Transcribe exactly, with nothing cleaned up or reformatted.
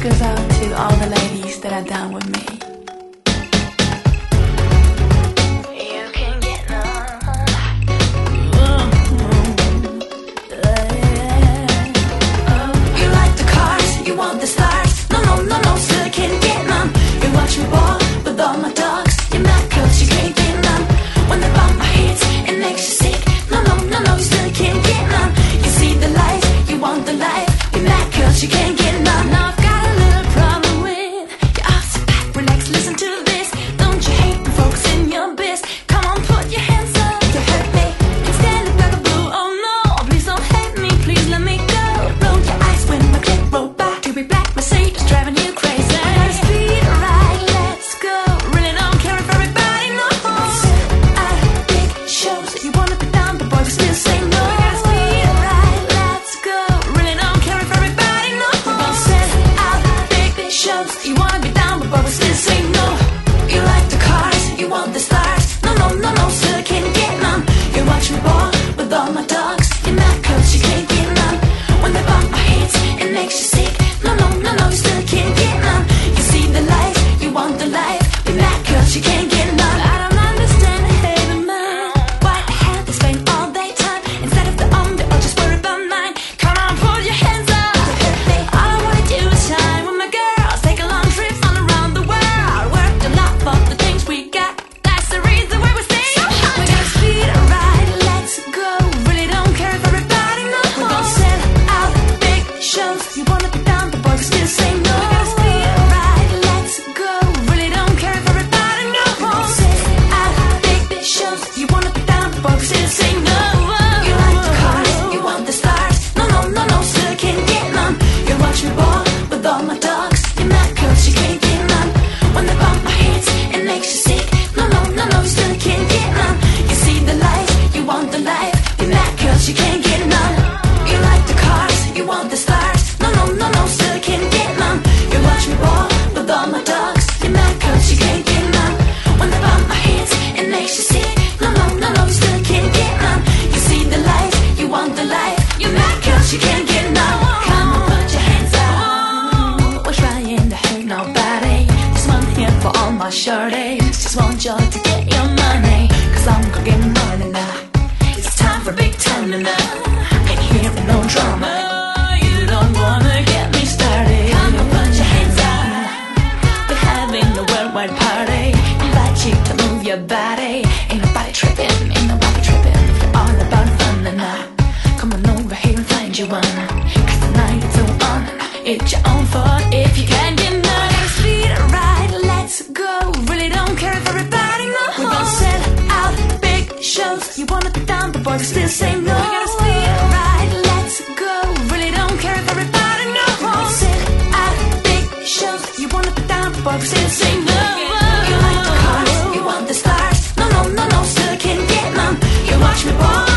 goes out to all the ladies that are down with me. You can get none. You like the cars, you want the stars. No, no, no, no, still can't get none. You watch me ball with all my dogs. You're mad cause you can't get none. When they bump my hits, it makes you sick. No, no, no, no, you still can't get none. You see the life, you want the life. You're mad cause you can't get none. Now I've got a little problem with you. I'll sit back, relax, listen to this. Don't you hate me, focus in your biz. Come on, put your hands up. You hurt me, can't stand it like a blue. Oh no, please don't hate me, please let me go. Roll your eyes when my clip roll by. To be black, Mercedes driving you crazy. I gotta speed right, let's go. Really don't care if everybody knows. I big shows that you wanna be down, but boys still say no. I gotta speed right, let's go. Really don't care if everybody knows. Set out big shows that you wanna be down, but boys still say no. You like the cars, you want the stars. No, no, no, no, still can't get none. You watch me ball with all my dogs. You're mad cause you can't get none. When they bump my hits, it makes you sick. No, no, no, no, you still can't get none. You see the life, you want the life. You're mad cause you can't get none. I don't understand hating man. Why the hell they spend all their time instead of the on they all just worry about mine. Come on, put your hands up. All I wanna do is shine with my girls. Take a long trips all around the world. Work a lot for the things we got. That's the reason why we stay so hot. We gotta speed it right, let's go. Really don't care if everybody knows. We're gonna sell out big shows. You wanna be down, the boys still say no. We gotta speed it right, let's go. Really don't care if everybody knows. We're gonna sell out big shows. You wanna be down, the boys still say no. You like the cars, you want the stars. No, no, no, no, still can't get none. You watch me ball with all my dogs. You're mad cause you can't get none. When they bump my hits, it makes you sick. No, no, no, no, you still can't get none. You see the life, you want the life. You're mad cause you can't get none. You like the cars, you want the stars. No, no, no, no, still can't get none. You watch me ball with all my dogs. You're mad cause you can't get none. When they bump my hits, it makes you sick. No, no, no, no, you still can't get none. You see the life, you want the life. You're mad cause you can't get none. Come on, put your hands up. We're trying to hurt nobody. Just one here for all my shorties. Just want you to get your money. Cause I'm gonna get money now. It's time for big time now. Ain't here for no drama. You don't wanna get me started. Come on, put your hands up. We're having a worldwide party. Invite you to move your body. Ain't nobody tripping, ain't nobody tripping. If you're all about fun tonight, come on over here and find you one. Cause the night is so on. It's your own fault if you can't get none. Gotta speed it right, let's go. Really don't care if everybody knows. We're gonna sell out big shows. You wanna be down, but boys still say no. We gotta speed it right, let's go. Really don't care if everybody knows. We're gonna sell out big shows. You wanna be down, but boys still say no. You like the cars, you want the stars. No, no, no, no, still can't get none. You watch me ball